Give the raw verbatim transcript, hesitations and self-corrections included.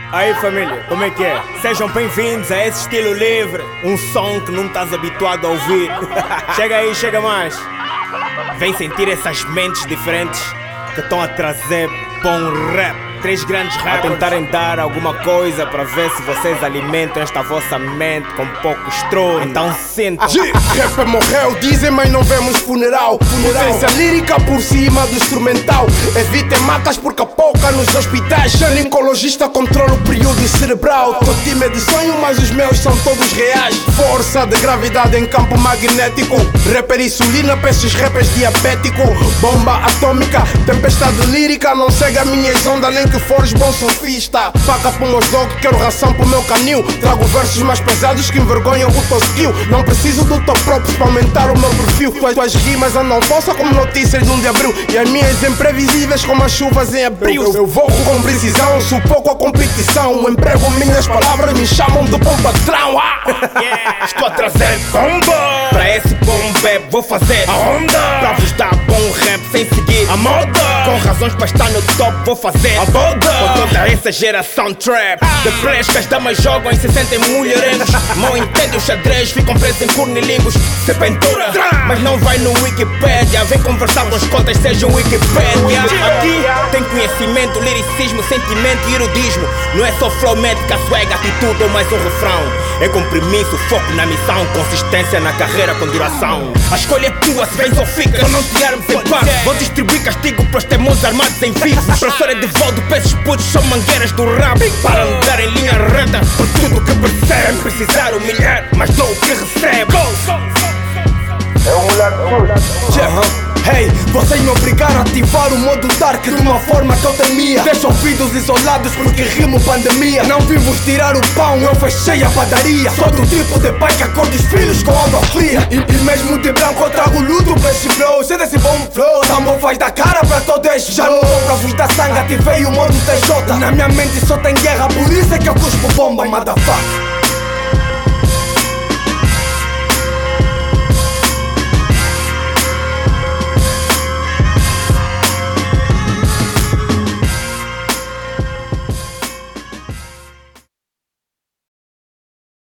Aí família, como é que é? Sejam bem-vindos a esse estilo livre. Um som que não estás habituado a ouvir. Chega aí, chega mais. Vem sentir essas mentes diferentes que estão a trazer bom rap. Três grandes rappers a tentarem dar alguma coisa para ver se vocês alimentam esta vossa mente com pouco estrondo. Então sintam. Rapper morreu, dizem, mas não vemos funeral. Potência lírica por cima do instrumental. Evitem matas porque a pouca nos hospitais. Ginecologista controla o período cerebral. Tô time de sonho, mas os meus são todos reais. Força de gravidade em campo magnético. Rapper insulina para esses rappers diabético. Bomba atômica, tempestade lírica. Não segue a minhas ondas nem que fores bom sofista. Paga pro meus dog, quero ração pro meu canil. Trago versos mais pesados que envergonham o teu skill. Não preciso do teu próprio para aumentar o meu perfil. Tuas, tuas rimas andam falsas como notícias de um de abril. E as minhas imprevisíveis como as chuvas em abril. Eu, eu vou com precisão, sufoco a competição. Emprego minhas palavras, me chamam de bom patrão. Ah! Yeah. Estou a trazer bomba. Para esse bom beb vou fazer a onda. Para vos dar bom rap sem seguir a moda. Com razões para estar no top vou fazer a boda. Com toda essa geração trap de players que as damas jogam e se sentem mulherengos. Mal entendem o xadrez, ficam presos em cornilingos. Se pintura, mas não vai no Wikipedia. Vem conversar com as contas, seja um Wikipedia. Aqui tem conhecimento, liricismo, sentimento e erudismo. Não é só flow, médica, swag, atitude ou mais um refrão. É compromisso, foco na missão, consistência na carreira com duração. A escolha é tua, se vens ou ficas, só não te armes em paz. Vou distribuir castigo para os teimosos armados em vivos. Professor é de volta, esses putos são mangueiras do rap. Para andar em linha reta por tudo que percebe. Precisar humilhar, mas dou o que recebe. É um moleque. Hey, vocês me obrigaram a ativar o modo dark de uma forma que eu temia. Deixo ouvidos isolados porque rimo pandemia. Não vim vos tirar o pão, eu fechei a padaria. Sou do tipo de pai que acorda os filhos com água fria. E, e mesmo de branco eu trago luto para esse flow. Sei desse bom flow, Sambo faz da cara para todo este show. Já não vou para vos dar sangue, ativei o modo T J. Na minha mente só tem guerra, por isso é que eu cuspo bomba, motherfucker.